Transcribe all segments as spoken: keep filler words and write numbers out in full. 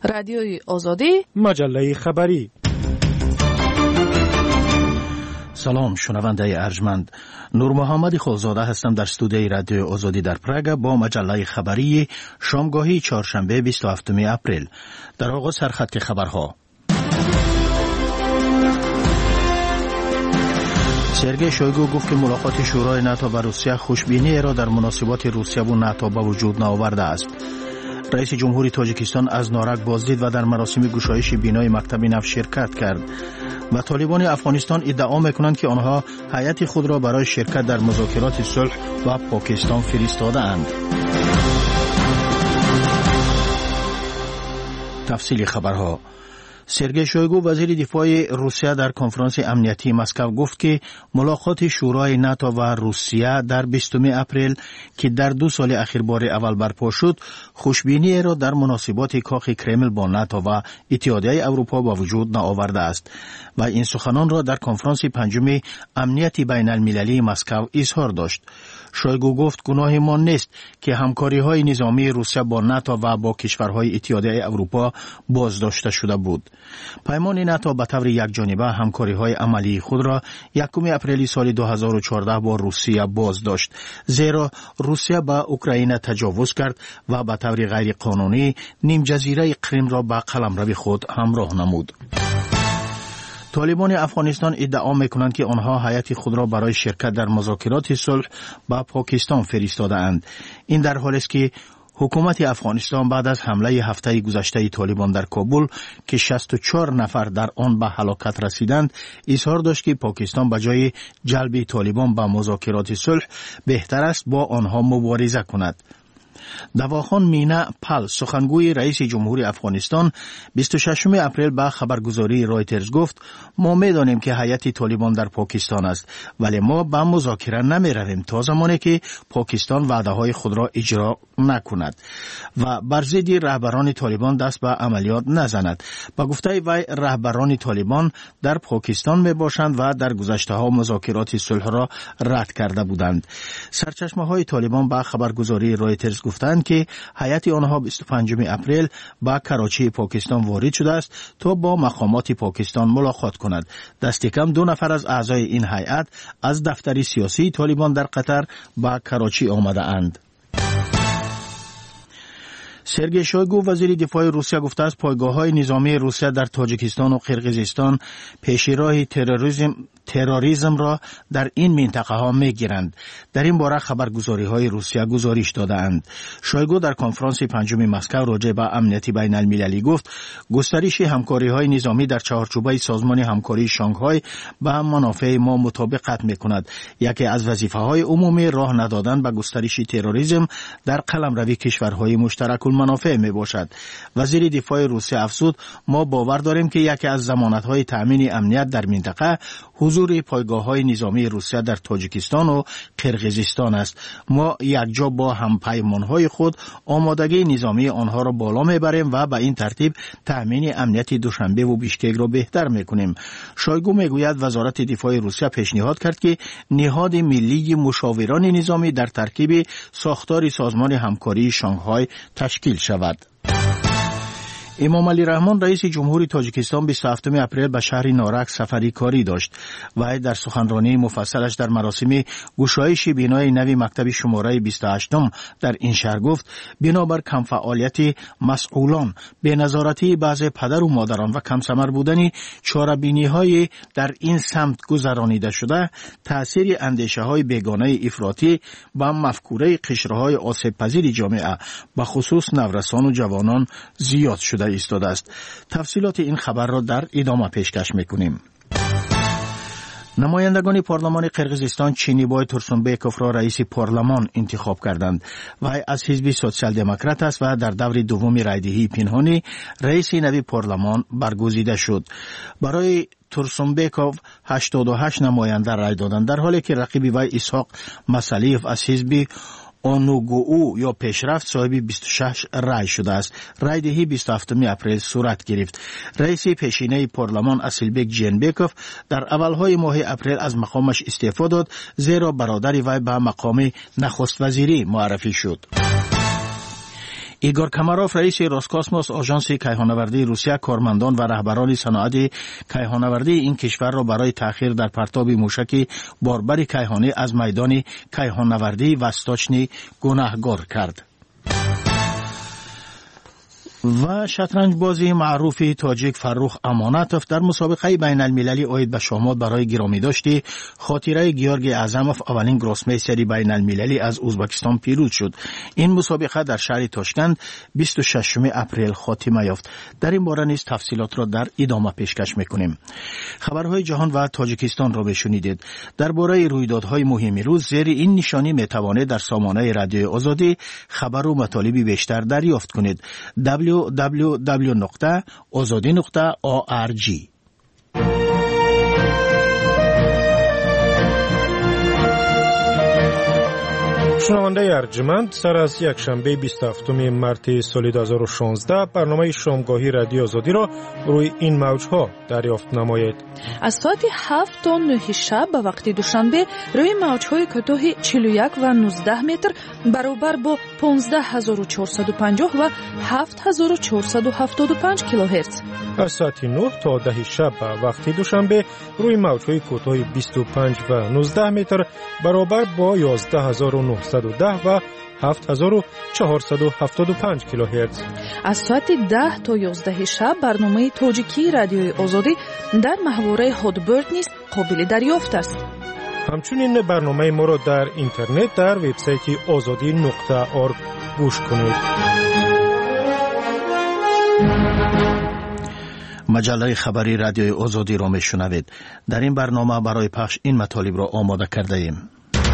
رادیوی آزادی، مجله خبری. سلام شنونده ارجمند، نور محمد خالزاده هستم در استودیوی رادیو آزادی در پراگ با مجله خبری شامگاهی چهارشنبه بیست و هفتم اپریل. در آغاز سرخط خبرها. سرگئی شویگو گفت که ملاقات شورای ناتو و روسیه خوشبینی را در مناسبات روسیه و ناتو به وجود نآورده است. رئیس جمهوری تاجیکستان از نارک بازدید و در مراسم گشایش بینای مکتب نو شرکت کرد. و طالبان افغانستان ادعا میکنند که آنها هیئت خود را برای شرکت در مذاکرات صلح و پاکستان فرستاده‌اند. تفصیل خبرها. سرگئی شویگو وزیر دفاع روسیه در کنفرانس امنیتی مسکو گفت که ملاقات شورای ناتو و روسیه در بیستم اپریل که در دو سال اخیر بار اول برپا شد خوشبینی را در مناسبات کاخ کرمل با ناتو و اتحادیه اروپا با وجود نآورده است و این سخنان را در کنفرانس پنجم امنیت بین المللی مسکو اظهار داشت. شویگو گفت گناه ما نیست که همکاری های نظامی روسیه با ناتو و با کشورهای اتحادیه اروپا بازداشته شده بود. پیمان ناتو به طور یکجانبه همکاری های عملی خود را یکم اپریل سال دو هزار و چهارده با روسیه بازداشت، زیرا روسیه به اوکراین تجاوز کرد و به طور غیر قانونی نیم جزیره کریم را به قلمرو خود همراه نمود. طالبان افغانستان ادعا میکنند که آنها هیئت خود را برای شرکت در مذاکرات صلح با پاکستان فرستاده‌اند. این در حالی است که حکومت افغانستان بعد از حمله هفته گذشته طالبان در کابل که شصت و چهار نفر در آن به هلاکت رسیدند اظهار داشت که پاکستان به جای جلب طالبان به مذاکرات صلح بهتر است با آنها مبارزه کند. دواخان مینا پل سخنگوی رئیس جمهوری افغانستان بیست و ششم اپریل به خبرگزاری رایترز گفت ما میدانیم که هیئت طالبان در پاکستان است ولی ما به مذاکره نمی رویم تا زمانی که پاکستان وعده های خود را اجرا نکند و بر ضد رهبران طالبان دست به عملیات نزند. با گفته وی رهبران طالبان در پاکستان می باشند و در گذشته ها مذاکرات صلح را رد کرده بودند. سرچشمه های طالبان به خبرگزاری رایترز گفتند که هیئت آنها بیست و پنجم اپریل به کراچی پاکستان وارد شده است تا با مقامات پاکستان ملاقات کند. دست کم دو نفر از اعضای این هیئت از دفتر سیاسی طالبان در قطر به کراچی آمده اند. سرگئی شویگو وزیر دفاع روسیه گفته است پایگاه‌های نظامی روسیه در تاجیکستان و قرقیزستان پیشراه تروریسم تروریسم را در این منطقه ها میگیرند. در این باره خبرگزاری های روسیه گزارش دادند. شویگو در کنفرانس پنجم مسکو راجع به امنیت بین المللی گفت گسترش همکاری های نظامی در چهارچوبه سازمان همکاری شانگهای با منافع ما مطابقت میکند. یکی از وظیفه های عمومی راه ندادن به گسترش تروریسم در قلمرو کشورهای مشترک المنافع می باشد. وزیر دفاع روسیه افزود ما باور داریم که یکی از ضمانت های تامین امنیت در منطقه حضور پایگاه‌های نظامی روسیه در تاجیکستان و قرقیزستان است. ما یکجا با همپیمان‌های خود آمادگی نظامی آنها را بالا میبریم و به این ترتیب تأمین امنیت دوشنبه و بیشکک را بهتر میکنیم. شویگو میگوید وزارت دفاع روسیه پیشنهاد کرد که نهاد ملی مشاوران نظامی در ترکیب ساختار سازمان همکاری شانگهای تشکیل شود. امام علی رحمان رئیس جمهوری تاجیکستان بیست و هفتم اپریل به شهر نارک سفری کاری داشت و در سخنرانی مفصلش در مراسم گشایش بینای نوی مکتب شماره بیست و هشتم در این شهر گفت بنابر کم فعالیت مسئولان، بی‌نظارتی بعض پدر و مادران و کم ثمر بودن چاره‌بینی های در این سمت گذرانیده شده تأثیر اندیشه های بیگانه افراطی به مفکوره قشرهای آسیب پذیر جامعه به خصوص نورسان و جوانان زیاد شده ایستاده است. تفصیلات این خبر را در ادامه پیشکش میکنیم. نمایندگان پارلمان قرقیزستان چینیبای تورسونبکوف را رئیس پارلمان انتخاب کردند. وی از حزب سوسیال دموکرات است و در دور دوم رایدهی پنهانی رئیس نوی پارلمان برگزیده شد. برای تورسونبکوف هشتاد و هشت نماینده رای دادند در حالی که رقیب وی اسحاق مسالیف از حزب آنوگو یا پیشرفت صاحب بیست و شش رای شده است. رای دهی بیست و هفتم اپریل صورت گرفت. رئیس پیشینه پارلمان اسیلبک جینبکوف در اولهای ماه اپریل از مقامش استعفا داد زیرا برادر وی به مقام نخست وزیری معرفی شد. ایگور کماروف رئیس روسکاسموس آژانس کیهانوردی روسیه کارمندان و رهبران صنعت کیهانوردی این کشور را برای تأخیر در پرتاب موشک باربر کیهانی از میدان کیهانوردی و استاچنی گناهکار کرد. و شطرنج بازی معروف تاجیک فروخ امانتوف در مسابقه بین المللی اوید به شامات برای گرامی داشتی خاطره گیورگی اعظموف اولین گروسمیستری بین المللی از ازبکستان پیروز شد. این مسابقه در شهر تاشکند بیست و ششم اپریل خاتمه یافت. در این باره نیز تفصیلات را در ادامه پیشکش میکنیم. خبرهای جهان و تاجیکستان را بشنیدید. درباره رویدادهای مهم روز زیر این نشانی میتوانید در سامانه رادیوی آزادی خبر و مطالبی بیشتر دریافت کنید. دبلیو دبلیو دبلیو نقطه آزادی نقطه او آر جی. شنونده ارجمند، سر از یک شنبه بیست و هفتم مارس سال دو هزار و شانزده برنامه شامگاهی رادیو آزادی را روی این موجها دریافت نمایید. از ساعت هفت تا نه شب به وقت دوشنبه روی موجهای کوتاه چهل و یک و نوزده متر برابر با پانزده هزار و چهارصد و پنجاه و هفت هزار و چهارصد و هفتاد و پنج کیلوهرتز. از ساعت نه تا ده شب به وقت دوشنبه روی موجهای کوتاه بیست و پنج و نوزده متر برابر با یازده هزار و نهصد و ده و هفت هزار و چهارصد و هفتاد و پنج کیلوهرتز. از ساعت ده تا یازده شب برنامه تاجیکی رادیوی آزادی در محوره هادبرد نیز قابل دریافت است. همچنین برنامه ما را در اینترنت در وبسایت آزادی نقطه org گوش کنید. مجله خبری رادیوی آزادی را میشنوید. در این برنامه برای پخش این مطالب را آماده کرده ایم.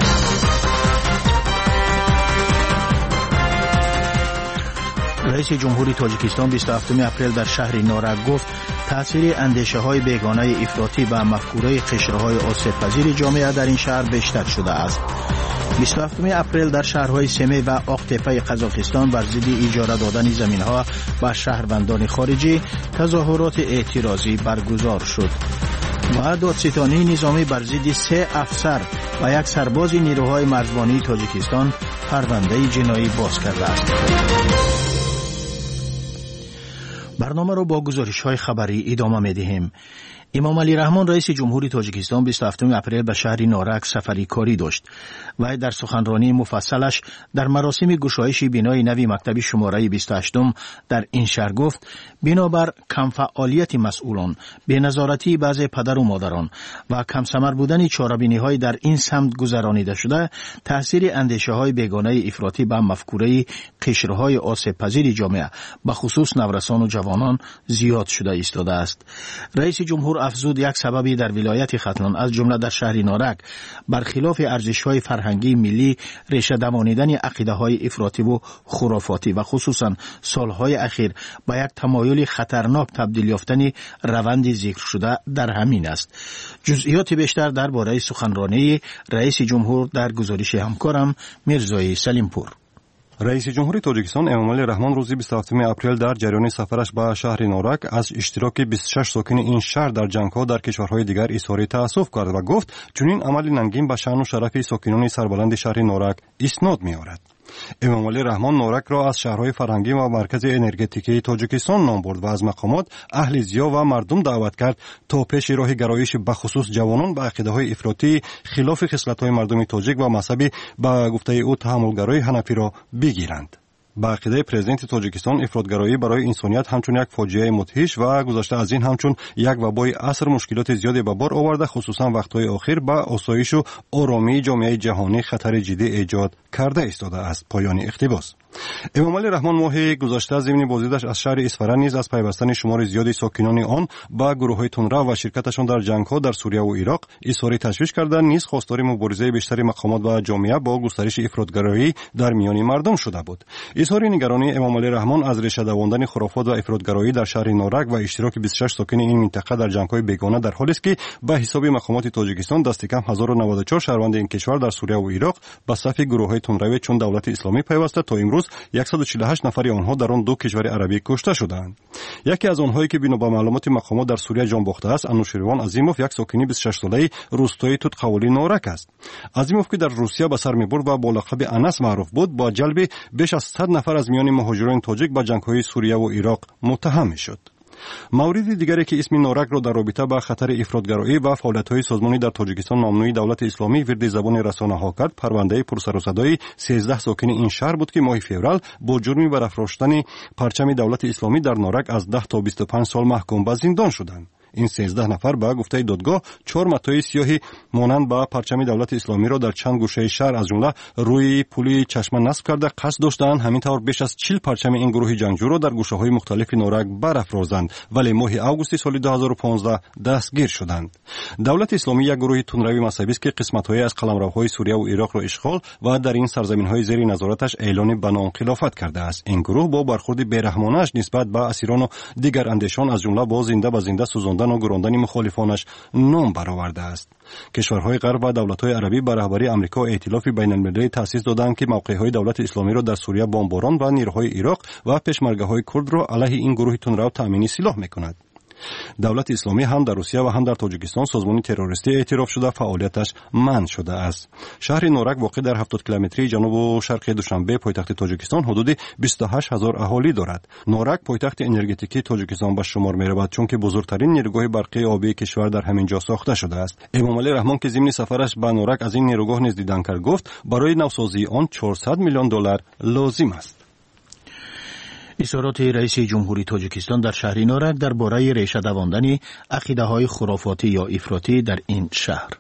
رئیس جمهوری تاجیکستان بیست و هفتم اپریل در شهر نورک گفت تأثیر اندیشه های بیگانه افراطی و مفکوره قشرهای آسیب پذیر جامعه در این شهر بیشتر شده است. بیست و هفتم اپریل در شهرهای سمی و آقتپه قزاقستان بر ضد اجاره دادن زمین‌ها به شهروندان خارجی تظاهرات اعتراضی برگزار شد. و دادستانی نظامی بر ضد سه افسر و یک سرباز نیروهای مرزبانی تاجیکستان پرونده جنایی باز کرده است. برنامه را با گزارش‌های خبری ادامه می‌دهیم. امام علی رحمان رئیس جمهوری تاجیکستان بیست و هفتم اپریل به شهر نورک سفری کاری داشت و در سخنرانی مفصلش در مراسم گشایش بنای نوی مکتب شماره بیست و هشت در این شهر گفت بنابر کم فعالیت مسئولان، بی‌نظارتی بعضی پدر و مادران و کم ثمر بودن چاره‌بینی‌های در این سمت گذرانیده شده، تاثیر اندیشه‌های بیگانه افراطی به مفکوره قشرهای آسیب پذیر جامعه به خصوص نورسان و جوانان زیاد شده ایستاده است. رئیس جمهور افزود یک سببی در ولایت ختلان از جمله در شهر نورک برخلاف ارزش‌های فرهنگی ملی ریشه دوانیدن عقیده‌های افراطی و خرافاتی و خصوصا سالهای اخیر به یک تمایل خطرناک تبدیل یافتن روند ذکر شده در همین است. جزئیات بیشتر درباره سخنرانی رئیس جمهور در گزارش همکارم میرزای سلیمپور. رئیس جمهوری تاجیکستان امام علی رحمان روز بیست و هفتم اپریل در جریان سفرش به شهر نورک از اشتراک بیست و شش ساکن این شهر در جنگ‌ها در کشورهای دیگر اظهار تأسف کرد و گفت چنین عمل ننگین به شأن و شرف ساکنان سربلند شهر نورک اسناد می‌آورد. امام علی رحمان نورک را از شهرهای فرهنگی و مرکز انرژتیکی تاجیکستان نام برد و از مقامات اهل زیا و مردم دعوت کرد تا پیش راه گرایش به خصوص جوانان به عقیده‌های افراطی خلاف خصلت‌های مردم تاجیک و مذهبی به گفته او تحملگرای حنفی را بگیرند. با عقیده پرزیدنت تاجیکستان افراطگرایی برای انسانیت همچون یک فاجعه مدهش و گذشته از این همچون یک وبای عصر مشکلات زیادی به بار آورده، خصوصا وقت‌های اخیر با آسایش و آرامی جامعه جهانی خطر جدی ایجاد کرده ایستاده است. پایان اقتباس. امام علی رحمان ماه گذشته ضمن بازدیدش از شهر اصفهان نیز از پیوستن شمار زیادی ساکنان آن با گروه‌های تندرو و شرکتشان در جنگ‌ها در سوریه و عراق اظهار تشویش کردند، نیز خواستار مبارزه بیشتر مقامات و جامعه با گسترش افراطگرایی در میان مردم شده بود. اظهار نگرانی امام علی رحمان از ریشه دواندن خرافات و افراطگرایی در شهر نورک و اشتراک بیست و شش ساکن این منطقه در جنگ‌های بیگانه در حالی است که به حساب مقامات تاجیکستان دست کم هزار و نود و چهار شهروند این کشور در سوریه و عراق به صف گروه‌های تندرو چون دولت اسلامی پیوسته تا امروز صد و چهل و هشت نفر آنها در آن دو کشور عربی کشته شدند. یکی از آنهایی که بنا به معلومات مقامات در سوریه جان باخته است، انوشیروان عظیموف، یک ساکن بیست و شش ساله‌ای روستای توتقولی نورک است. عظیموف که در روسیه به سر می‌برد و با لقب انس معروف بود، با جلب بیش از صد نفر از میان مهاجران تاجیک به جنگ‌های سوریه و عراق متهم شد. مورد دیگری که اسم نورک را در رابطه با خطر افراطگرایی و فعالیت‌های سازمانی در تاجیکستان ممنوعی دولت اسلامی ورد زبان رسانه‌ها کرد، پرونده پرسر و صدای سیزده ساکن این شهر بود که ماه فوریه با جرم برافراشتن پرچم دولت اسلامی در نورک از ده تا بیست و پنج سال محکوم به زندان شدند. این سیزده نفر به گفته دادگاه چهار متای سیاهی مانند به پرچم دولت اسلامی را در چند گوشه شهر از جمله روی پل چشمه نصب کرده قصد داشتند همینطور بیش از چهل پرچم این گروه جنگجو را در گوشه‌های مختلف نورک برافرازند، ولی ماه آگوست سال دو هزار و پانزده دستگیر شدند. دولت اسلامی یک گروه تندروی مذهبی است که قسمت‌های از قلمروهای سوریه و عراق را اشغال و در این سرزمین‌های زیر نظارتش اعلان بنا خلافت کرده است. این گروه با برخورد بی‌رحمانه‌اش نسبت به اسیران و دیگر اندیشان از جمله با زنده به زنده سوزاندن و گراندن مخالفانش نام برآورده است. کشورهای غرب و دولت‌های عربی به رهبری آمریکا و ائتلاف بین‌المللی تأسیس دادند که موقع‌های دولت اسلامی را در سوریه بمباران و نیروهای عراق و پشمرگه‌های کرد را علیه این گروه تندرو تامین سلاح می‌کند. دولت اسلامی هم در روسیه و هم در تاجیکستان سازمان تروریستی اعتراف شده فعالیتش منع شده است. شهر نورک واقع در هفتاد کیلومتری جنوب و شرق دوشنبه پایتخت تاجیکستان حدود بیست و هشت هزار اهالی دارد. نورک پایتخت انرژتیکی تاجیکستان به شمار می‌رود چون که بزرگترین نیروگاه برقی آبی کشور در همین جا ساخته شده است. امام علی رحمان که ضمن سفرش به نورک از این نیروگاه نیز دیدن کرد گفت برای نوسازی آن چهارصد میلیون دلار لازم است. اظهارات رئیس جمهوری تاجیکستان در شهر نورک درباره ریشه دواندن عقیده‌های خرافاتی یا افراطی در این شهر.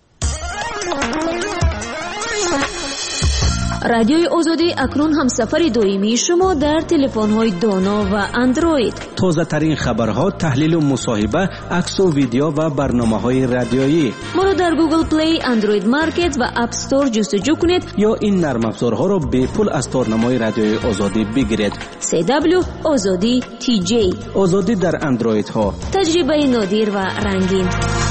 رادیوی آزادی اکنون هم سفر دائمی شما در تلفن‌های دانا و اندروید. تازه ترین خبرها، تحلیل و مصاحبه، عکس و ویدیو و برنامه‌های رادیویی. ما را در گوگل پلی، اندروید مارکت و اپ استور جستجو کنید یا این نرم افزارها را به پول از تارنمای رادیوی آزادی بگیرید. سی دبلیو آزادی تی جی. آزادی در اندروید ها. تجربه نادر و رنگین.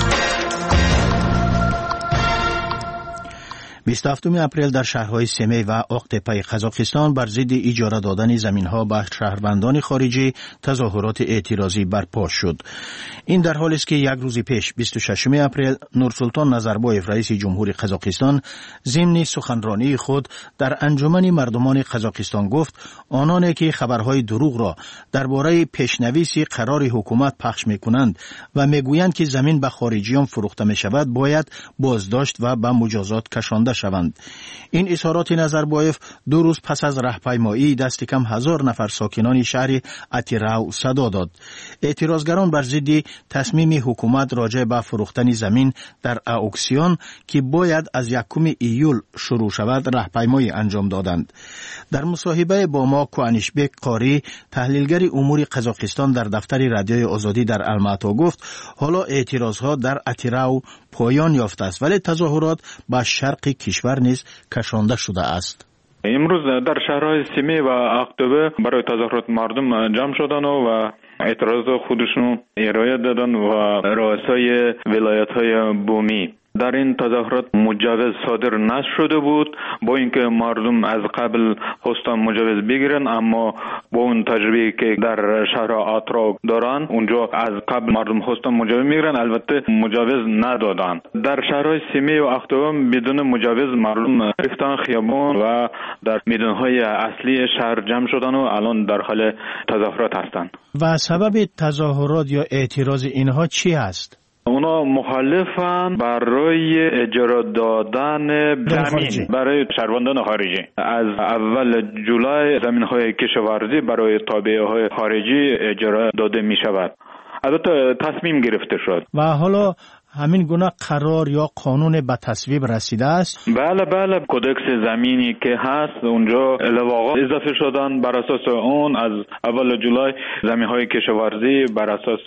بیست و هفتم اپریل در شهرهای سمی و آقتپه قزاقستان بر ضد اجاره دادن زمین‌ها به شهروندان خارجی تظاهرات اعتراضی برپا شد. این در حالی است که یک روز پیش بیست و ششم اپریل نورسلطان نظربایف رئیس جمهوری قزاقستان ضمن سخنرانی خود در انجمن مردمان قزاقستان گفت آنانی که خبرهای دروغ را درباره پیشنویس قرار حکومت پخش می‌کنند و میگویند که زمین به خارجیان فروخته می‌شود باید بازداشت و به مجازات کشانده شوند. این اظهارات نظربایف دو روز پس از راهپیمایی دست کم هزار نفر ساکنان شهر اتیراو صدا داد. اعتراضگران بر ضد تصمیم حکومت راجع به فروختن زمین در اکسیون که باید از یکم ایول شروع شود راهپیمایی انجام دادند. در مصاحبه با ما کوانیشبک قاری تحلیلگر امور قزاقستان در دفتر رادیوی آزادی در الماتا گفت حالا اعتراضها در اتیراو پایان یافته است ولی تظاهرات به شرق کشور نیز کشانده شده است. امروز در شهرهای سمی و آقتپه برای تظاهرات مردم جمع شدند و اعتراض خودشون ارائه دادن و رؤسای ولایت‌های بومی. در این تظاهرات مجوز صادر نشده بود با اینکه مردم از قبل خواستن مجوز بگیرن اما با اون تجربه که در شهر اطراف دارن اونجا از قبل مردم خواستن مجوز میگیرن البته مجوز ندادن. در شهرهای سمی و آقتپه بدون مجوز مردم ریختن خیابان و در میدانهای اصلی شهر جمع شدن و الان در حال تظاهرات هستند. و سبب تظاهرات یا اعتراض اینها چی است؟ اونا مخالفن برای اجاره دادن زمین برای شهروندان خارجی. از اول جولای زمین‌های کشاورزی برای تابعه‌های خارجی اجاره داده می شود. البته تصمیم گرفته شد و حالا همین گونه قرار یا قانون به تصویب رسیده است؟ بله بله کدکس زمینی که هست اونجا لواقات اضافه شدن بر اساس اون از اول جولای زمین‌های کشاورزی بر اساس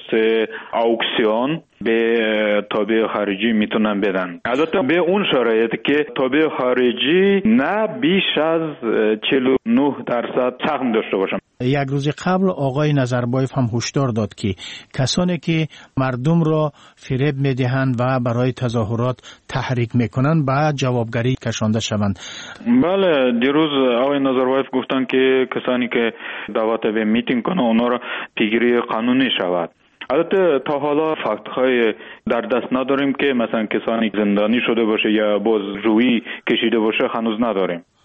اکسیون به تابع خارجی میتونن بدن. البته به اون شرایط که تابع خارجی نه بیش از چهل و نه درصد سهم داشته باشن. یک روز قبل آقای نظربایف هم هشدار داد که کسانی که مردم را فریب میدهند و برای تظاهرات تحریک میکنند به جوابگری کشانده شوند. بله دیروز آقای نظربایف گفتن که کسانی که دعوت به میتینگ کنند اونا را پیگیری قانونی شود. البته تا حالا فکت های در دست نداریم که مثلا کسانی زندانی شده باشه یا بازجویی کشیده باشه هنوز نداریم.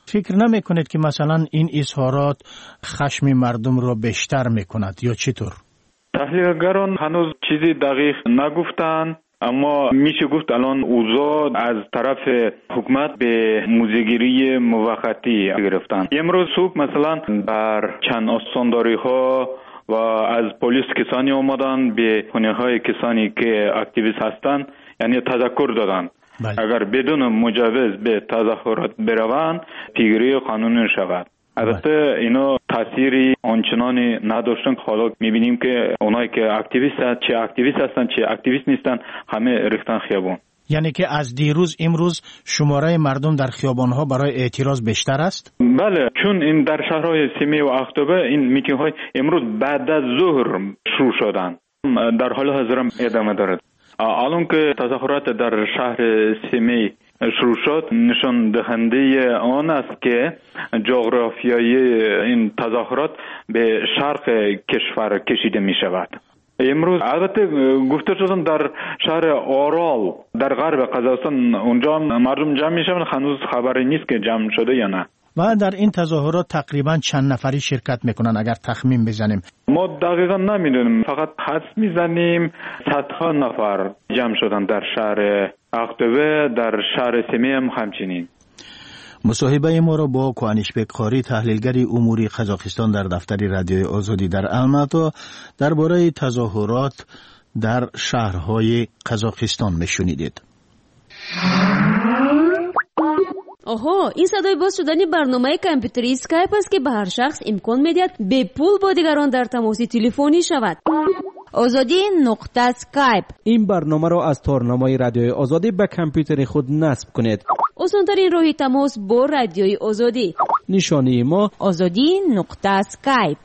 فکر نمی کنید که مثلا این اظهارات خشم مردم را بیشتر می کند یا چطور؟ تحلیلگران هنوز چیزی دقیق نگفتن، اما میشه گفت الان اوضاع از طرف حکومت به موزگیری موقتی گرفتن. امروز صبح مثلا در چند استانداری ها و از پلیس کسانی اومدن به خونه های کسانی که اکتیویست هستند، یعنی تذکر دادن بله. اگر بدون مجوز به تظاهرات بروند پیگیری قانونی شود. البته اینا تأثیری آنچنانی نداشتن. حالا میبینیم که اونایی که اکتیویست هستند، چه اکتیویست هستن چه اکتیویست نیستن، همه ریختن خیابان. یعنی که از دیروز امروز شماره مردم در خیابان‌ها برای اعتراض بیشتر است؟ بله، چون این در شهرهای سیمی و اختوبه این میتینگ‌های امروز بعد از ظهر شروع شدن، در حال حاضر هم ادامه دارد. الان که تظاهرات در شهر سیمی شروع شد، نشان دهنده آن است که جغرافیای این تظاهرات به شرق کشور کشیده می شود. امروز البته گفته شدن در شهر آرال در غرب قزاقستان اونجا مردم جمع می شوند، هنوز خبری نیست که جمع شده یا نه. و در این تظاهرات تقریبا چند نفری شرکت میکنن اگر تخمین بزنیم؟ ما دقیقا نمیدونیم، فقط حدس میزنیم صدها نفر جمع شدن در شهر اختوبه، در شهر سیمی هم همچنین. مصاحبه ما را با کوانشبک قاری تحلیلگر امور قزاقستان در دفتر رادیوی آزادی در الماتا درباره تظاهرات در شهرهای قزاقستان میشنیدید. آها، این صدای باز شدن برنامه کامپیوتری اسکایپ است که به هر شخص امکان میدهد به پول با دیگران در تماس تلفنی شود. آزادی نقطه اسکایپ. این برنامه را از تارنمای رادیوی آزادی به کامپیوتر خود نصب کنید. آسان‌ترین راه تماس با رادیوی آزادی. نشانی ما آزادی نقطه اسکایپ.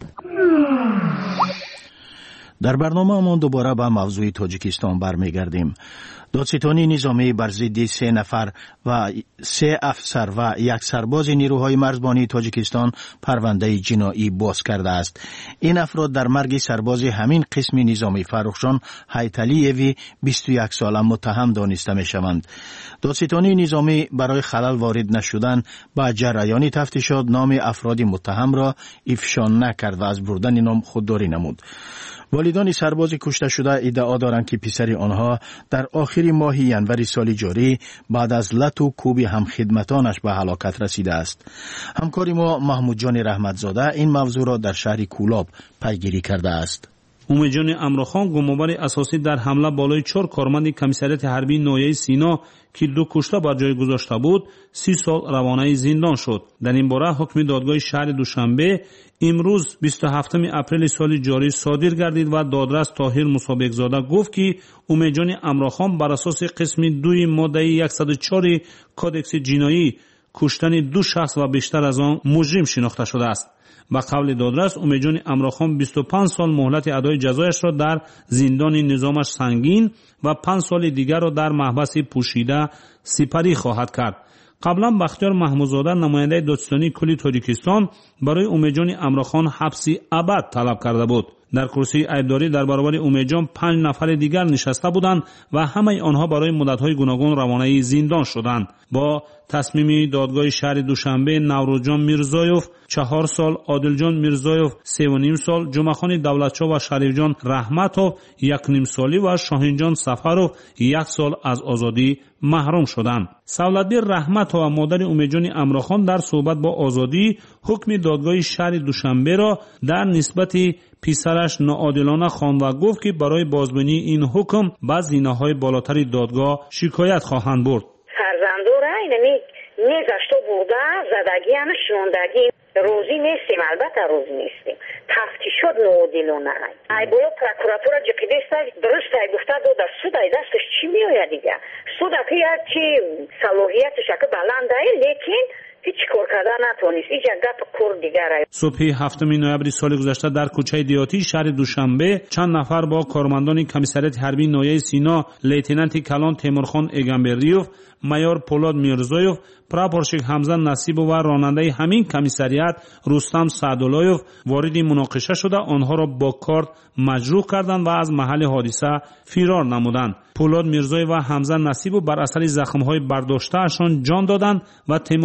در برنامه ما دوباره به موضوع تاجیکستان برمیگردیم. دادستانی نظامی بر ضد سه نفر و سه افسر و یک سرباز نیروهای مرزبانی تاجیکستان پرونده جنایی باز کرده است. این افراد در مرگ سرباز همین قسم نظامی فرخشان حیتلیوی بیست و یک ساله متهم دانسته می شوند. دادستانی نظامی برای خلل وارد نشدن با جریان تفتیشات نام افراد متهم را افشا نکرد و از بردن نام خودداری نمود. والدان سرباز کشته شده ادعا دارند که پسر آنها در آخر ماه ینور سال جاری بعد از لط و کوب هم خدمتانش به هلاکت رسیده است. همکار ما محمود جان رحمتزاده این موضوع را در شهر کولاب پیگیری کرده است. اومجان امراخان گمانبر اساسی در حمله بالای چهار کارمند کمیسریت حربی ناحیه سینا که دو کشته بر جای گذاشته بود سی سال روانه زندان شد. در این باره حکم دادگاه شهر دوشنبه امروز بیست و هفتم اپریل سال جاری صادر گردید و دادرس طاهر مصابکزاده گفت که اومجان امراخان بر اساس قسم دوی ماده صد و چهار کودکس جنایی کشتن دو شخص و بیشتر از آن مجرم شناخته شده است. با قول دادرس اومجان امراخان بیست و پنج سال مهلت ادای جزایش را در زندان نظامش سنگین و پنج سال دیگر را در محبس پوشیده سپری خواهد کرد. قبلا بختیار محمودزاده نماینده دادستانی کلی تاجیکستان برای اومجان امراخان حبسی ابد طلب کرده بود. در کرسی عیبداری در برابر اومجان پنج نفر دیگر نشسته بودند و همه آنها برای مدت‌های گوناگون روانه زندان شدند. با تصمیم دادگاه شهر دوشنبه نوروزجان میرزایوف چهار سال، عادلجان میرزایوف سه و نیم سال، جمعخان دولتشاه و شریفجان رحمتوف یک نیم سالی و شاهینجان سفروف یک سال از آزادی محروم شدند. سولدی رحمتوف و مادر اومجان امراخان در صحبت با آزادی حکم دادگاه شهر دوشنبه را در نسبت پسرش ناعادلانه خواند و گفت که برای بازبینی این حکم به زینه‌های بالاتر دادگاه شکایت خواهند برد. فرزندو را اینمی نگشته بوده زدگی هم شوندگی روزی نیستیم، البته روزی نیستیم. تفتیشات ناعادلانه ای بالا پروکوراتورا جکیدستا درست ای گفته دو در سود ای دستش چی میآید دیگه. سود که هرچی صلاحیتش که بلنده ای لیکن هیچ کار کردن نتونست. ایچ گپ کار دیگر ای. صبح هفتم نوامبر سال گذشته در کوچه دیاتی شهر دوشنبه چند نفر با کارمندان کمیسریت حربی ناحیه سینا لیتنانت کلان تیمورخان ایگانبریوف، مایور پولاد میرزایوف، پراپورشک حمزه نصیب و راننده همین کمیسریت رستم سعداللهیف وارد مناقشه شده آنها را با کارت مجروح کردند و از محل حادثه فرار نمودند. پولاد میرزایوف و حمزه نصیب بر اثر زخم‌های برداشته‌شان جان دادند و تیمورخان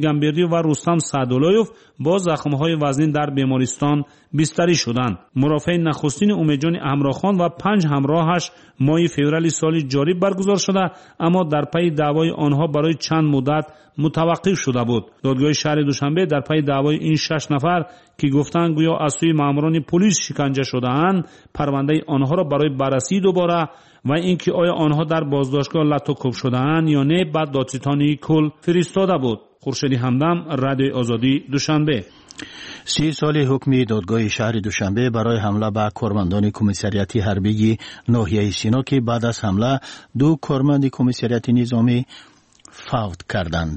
گامبردی و رستم سعداللهیف با زخم‌های وزنی در بیمارستان بستری شدند. مرافع نخستین امیدجان امراخان و پنج همراهش ماه فوریه سال جاری برگزار شده، اما در پی دعوای آنها برای چند مدت متوقف شده بود. دادگاه شهر دوشنبه در پی دعوای این شش نفر که گفتند گویا از سوی ماموران پلیس شکنجه شده‌اند، پرونده آنها را برای بررسی دوباره و اینکه آیا آنها در بازداشتگاه لطوکوب شده‌اند یا نه بعد دادستانی کل فرستاده بود. خورشیدی همدم، رادیو آزادی، دوشنبه. سی سال حکم دادگاه شهر دوشنبه برای حمله به کارمندان کمیساریاتی حربی ناحیه سینا که بعد از حمله دو کارمند کمیساریات نظامی فوت کردند.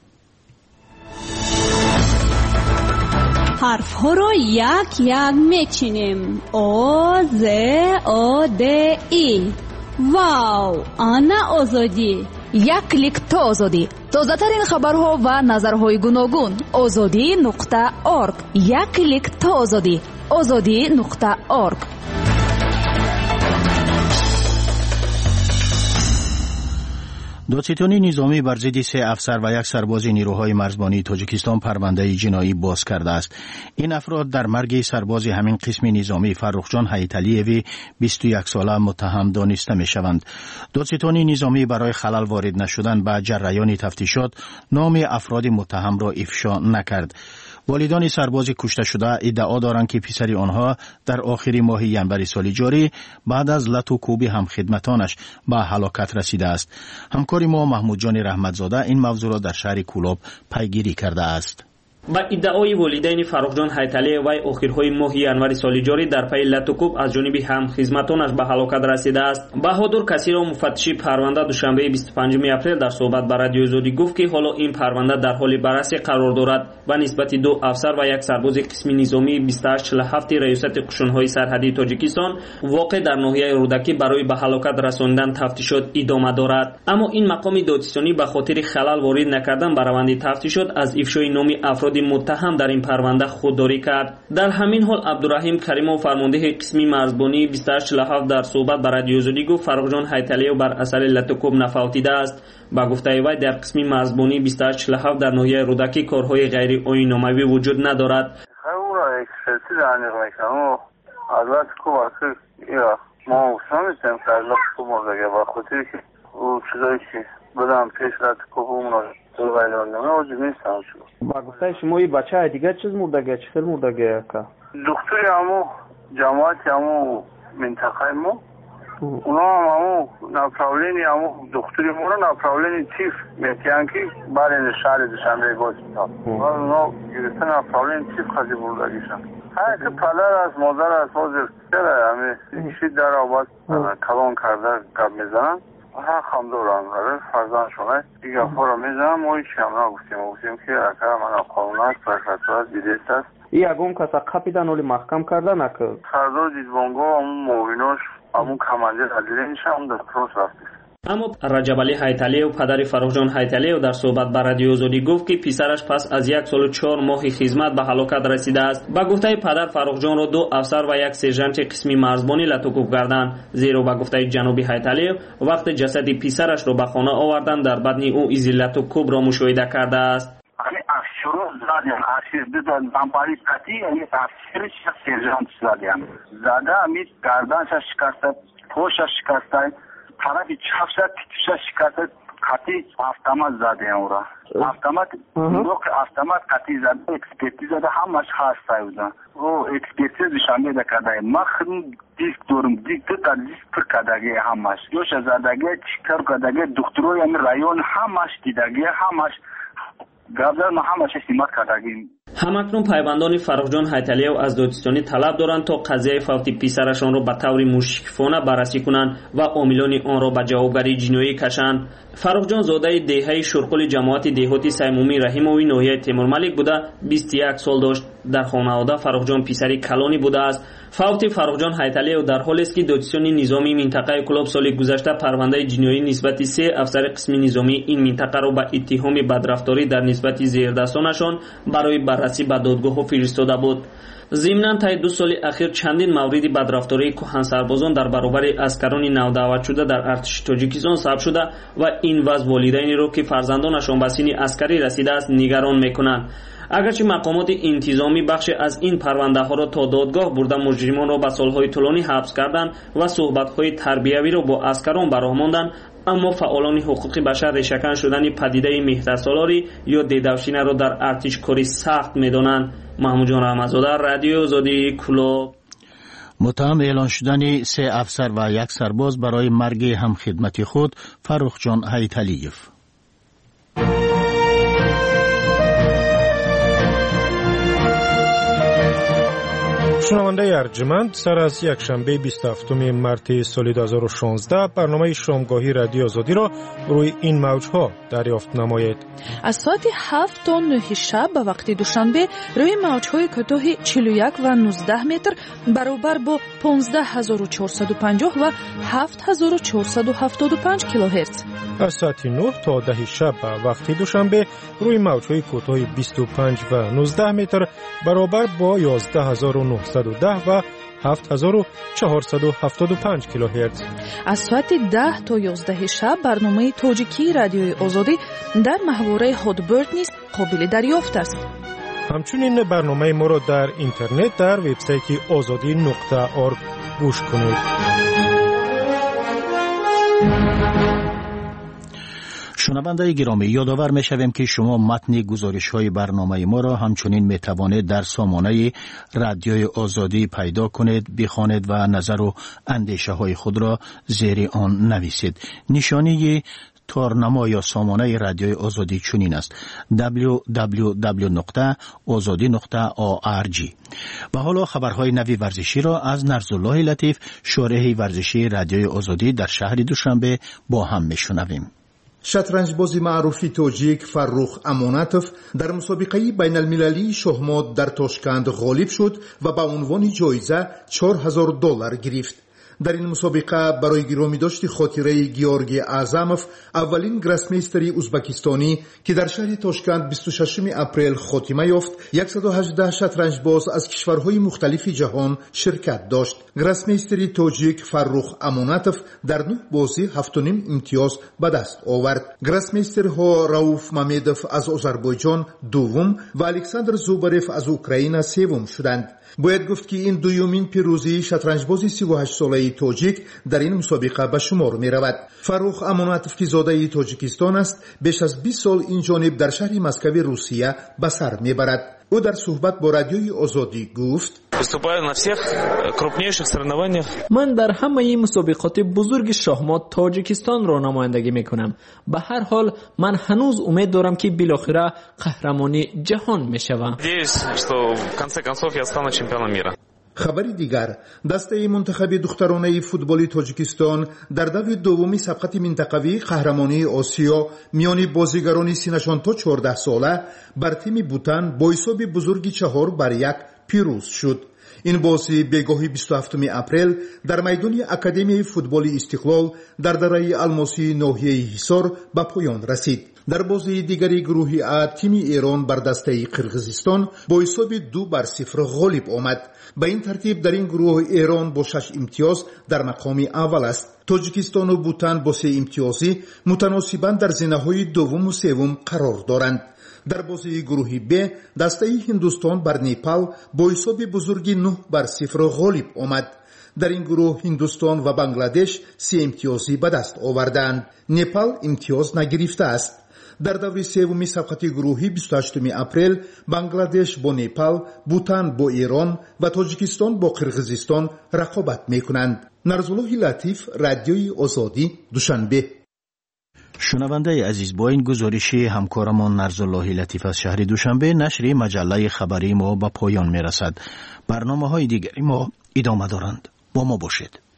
حرف ها را یک یک میچینیم. او ز او د ای. واو، آنا آزادی. یک کلیک تا آزادی. تازه ترین خبرها و نظرهای گوناگون. آزادی نقطه ارگ. یک کلیک تا آزادی. آزادی نقطه ارگ. دادستانی نظامی بر ضد سه افسر و یک سرباز نیروهای مرزبانی تاجیکستان پرونده جنایی باز کرده است. این افراد در مرگ سرباز همین قسم نظامی فرخجان حیاتلیوی بیست و یک ساله متهم دانسته می شوند. دادستانی نظامی برای خلل وارد نشدن به جریان تفتیشات نام افراد متهم را افشا نکرد. والدان سرباز کشته شده ادعا دارند که پسر آنها در آخر ماه ینور سال جاری بعد از لط و کوب هم خدمتانش به هلاکت رسیده است. همکار ما محمود جان رحمتزاده این موضوع را در شهر کولاب پیگیری کرده است. با ادعای والدین فرخجان حیاتلی و آخرهای ماه ینور سال جاری در پی لطوکوب از جانب هم خدمتانش به هلاکت رسیده است. بهادر کثیرov مفتشی پرونده دوشنبه بیست و پنجم اپریل در صحبت با رادیو آزادی گفت که حالا این پرونده در حال بررسی قرار دارد و نسبت دو افسر و یک سرباز قسم نظامی بیست و هشت چهل و هفت ریاست قشون‌های سرحدی تاجیکستان واقع در ناحیه رودکی برای به هلاکت رساندن تفتیشات ادامه دارد. اما این مقام دادستانی به خاطر خلل وارد نکردن به روند تفتیشات از افشای نام افراد متهم در این پرونده خودداری کرد. در همین حال عبدالرحیم کریمov فرمانده قسمی مرزبانی بیست و هشت چهل و هفت در صحبت با رادیو آزادی گفت فرخجان حیاتلیو بر اثر لطوکوب نفوتیده است. با گفته وی در قسمی مرزبانی بیست و هشت چهل و هفت در ناحیه رودکی کارهای غیر آیین‌ناموی وجود ندارد. او را اکسپرتی دانیق میکنم از کو واسه یا ما فهمیدیم که از کو مرده با خاطر که او چیزایی که بدم پیش لطوکوب اون تو وایلوندم اوج نیستم شو. با گفته شما این بچه دیگه چیز مردگه چه خیلی مردگه که دکتری همو جماعتی همو منطقه مو اونا هم همو نپراولینی همو دکتری مو رو نپراولینی چیف میتیان که برای شهر دوشنبه باز میتاب اونا گرفتن نپراولینی چیف خواهی بردگیشن های که پدر از مادر از مازر چرا همه ایشی در آباد کلان کرده کب میزنن ها خم دوران برای فرزان شما دیگه خورا میزنم ما ایچی هم نگفتیم گفتیم که اکر من قانونات پرفتوات بیدیست است ای اگه کسا قپیدن ولی محکم کرده نکرد سردار دیدبانگو همون مویناش همون کمانجر عدیده میشه همون در پروس رفتیم. اما رجب علی حیاتلیو پدر فرخجان حیاتلیو در صحبت با رادیو آزادی گفت که پسرش پس از یک سال و چهار ماه خدمت به هلاکت رسیده است. با گفته پدر فرخجان را دو افسر و یک سرژانت قسمی مرزبانی لطوکوب کردند، زیرا با گفته جناب حیاتلیو وقت جسد پسرش را به خانه آوردن در بدن او از لطوکوب را مشاهده کرده است. شروع زدیم ارشیو دادن زنباری قطعی یعنی افسرش سرژانت زدیم زده امید گردنش شکسته پوشش شکسته طرف چپش تیتوش شکسته قطعی автомат زدیم او را автомат نوک автомат قطعی زده اکسپرتیز زده همش هسته بودن او اکسپرتیز دوشنبه ده کرده ما خیلی دیسک دارم دیسک دو تا دیسک پر کدگی همش دوش زدگی چکر کدگی دکتروی همین رایون همش دیدگی همش همکنون پیوندان فرخجان حیاتلیو از دادستانی طلب دارند تا قضیه فوت پسرشان را به طور مشرفانه بررسی کنند و عاملان آن را به جوابگری جنایی کشند. فرخجان زاده دهه شرقل جماعت دهاتی سیمومی رحیموی ناحیه تیمورملک بوده، بیست و یک سال داشت. дар хонавода Фаррухҷон писари калони будааст. фавти Фаррухҷон Ҳайталиев дар ҳоле аст ки додистони низомии минтақаи Кӯлоб соли гузашта парвандаи ҷиноӣ нисбати се афсари қисми низомии ин минтақаро ба иттиҳоми бадрафторӣ дар нисбати зердастонашон барои баррасӣ ба додгоҳҳо фиристода буд. зимнан таи ду соли ахир чандин мавриди бадрафтории кӯҳансарбозон дар баробари аскарони навдаъватшуда дар артиши Тоҷикистон сабт шуда ва ин вазъ волидайнеро ки фарзандонашон ба синни аскарӣ расидааст нигарон мекунанд. агарчи мақомоти интизомӣ бахше аз ин парвандаҳоро то додгоҳ бурда муҷримонро ба солҳои тӯлонӣ ҳабс карданд ва суҳбатҳои тарбиявиро бо аскарон ба роҳ монданд, аммо фаъолони ҳуқуқи башар решакан шудани падидаи меҳтарсолорӣ ё дедавшинаро дар артиш кори сахт медонанд. маҳмудҷон раҳматзода, радиои озодии Кӯлоб. متهم اعلان شدن سه افسر و یک سرباز برای مرگ همخدمت خود فرخجان هیتلیف. شنونده ارجمند، سر از یک شنبه بیست و هفتم مارس سال دو هزار و شانزده برنامه شامگاهی رادیو آزادی را روی این موجها دریافت نمایید. از ساعت هفت تا نه شب به وقت دوشنبه روی موجهای کوتاه چهل و یک و نوزده متر برابر با پانزده هزار و چهارصد و پنجاه و هفت هزار و چهارصد و هفتاد و پنج کیلوهرتز. از ساعت نه تا ده شب به وقت دوشنبه روی موجهای کوتاه بیست و پنج و نوزده متر برابر با یازده هزار و نهصد و ده و هفت هزار و چهارصد و هفتاد و پنج کیلوهرتز. از ساعت ده تا یازده شب برنامه تاجیکی رادیوی آزادی در محوره هادبرد نیز قابل دریافت است. همچنین برنامه ما را در اینترنت در وبسایت آزادی نقطه org گوش کنید. شنوندگان گرامی، یادآور می‌شویم که شما متن گزارش‌های برنامه ما را همچنین می‌توانید در سامانه رادیوی آزادی پیدا کنید، بخوانید و نظر و اندیشه‌های خود را زیر آن نویسید. نشانی تارنما یا سامانه رادیوی آزادی چنین است: دبلیو دبلیو دبلیو نقطه آزادی نقطه org. و حالا خبرهای نوی ورزشی را از نرزالله لطیف، شارح ورزشی رادیوی آزادی در شهر دوشنبه با هم می‌شنویم. شطرنجباز معروفی تاجیک فرخ امانتوف در مسابقه بین المللی شهمات در تاشکند غالب شد و به عنوان جایزه چهار هزار دلار گرفت. در این مسابقه برای گرامی داشت خاطره گیورگی اعظموف، اولین گراسمیستری ازبکستانی که در شهر تاشکند بیست و ششم اپریل خاتمه یافت، صد و هجده شطرنجباز از کشورهای مختلف جهان شرکت داشت. گراسمیستری تاجیک فرخ امانتوف در نه بازی هفت و نیم امتیاز به دست آورد. گراسمیسترها راوف مامدوف از آذربایجان دوم و الکساندر زوبرف از اوکراین سوم شدند. باید گفت که این دومین پیروزی شطرنجباز سی و هشت ساله تاجیک در این مسابقه به شمار می رود. فرخ امانتوف که زاده تاجیکستان است، بیش از بیست سال این جانب در شهر مسکو روسیه به سر می برد. او در صحبت با رادیوی آزادی گفت: من در همه مسابقات بزرگ شахмат تاجیکستان را نمایندگی می کنم. به هر حال من هنوز امید دارم که بالاخره قهرمانی جهان می شوم. خبری دیگر، دسته منتخب دخترانه فوتبال تاجیکستان در دور دومی سبقت منطقوی قهرمانی آسیا میان بازیگران سنشان تا چهارده ساله بر تیم بوتان با حساب بزرگی چهار بر یک پیروز شد. این بازی بگاهی بیست و هفتم اپریل در میدان اکادمی فوتبال استقلال در دره الماسی ناحیه حصار به پایان رسید. در بازی دیگری گروه ا تیم ایران بر دسته قرقیزستان با حساب دو بر صفر غالب آمد. به این ترتیب در این گروه ایران با شش امتیاز در مقام اول است. تاجیکستان و بوتان با سه امتیازی متناسباً در زینه‌های دوم و سوم قرار دارند. در بازی گروه ب دسته هندوستان بر نیپال با حساب بزرگی نه بر صفر غالب آمد. در این گروه هندوستان و بنگلادش سه امتیازی به دست آوردند. نیپال امتیاز نگرفته است. در دور سوم سبقت گروهی بیست و هشتم اپریل بنگلادش با نیپال، بوتان با ایران و تاجیکستان با قرقیزستان رقابت میکنند. نرزالله لطیف، رادیوی آزادی، دوشنبه. شنونده عزیز، با این گزارشی همکارمان نرزالله لطیف از شهر دوشنبه نشر مجله خبری ما به پایان میرسد. برنامه های دیگری ما ادامه دارند. با ما باشید.